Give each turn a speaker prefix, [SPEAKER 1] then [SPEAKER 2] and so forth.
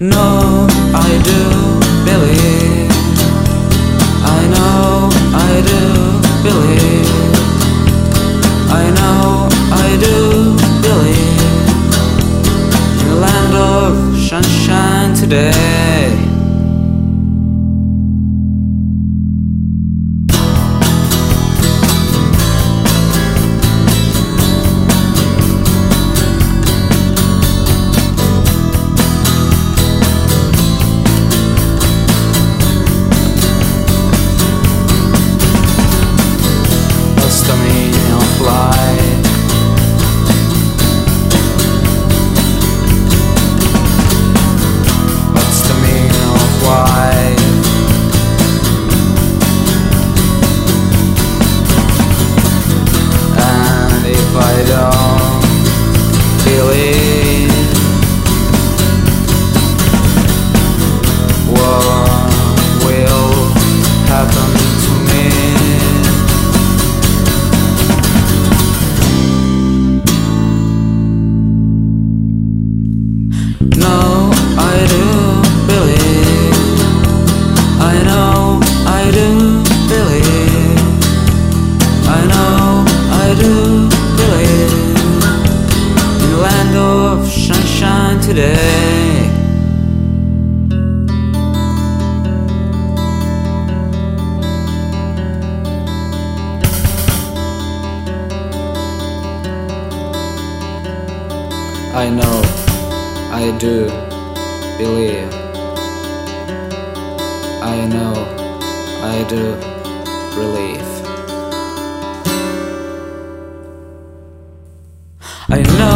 [SPEAKER 1] No, I do believe. I know I do believe. I know I do believe in the land of sunshine today. What's the meaning of life? What's the meaning of life? And if I don't believe, what will happen to me? No, I do believe. I know I do believe. I know I do believe in the land of sunshine today. I know I do believe. I know I do believe. I know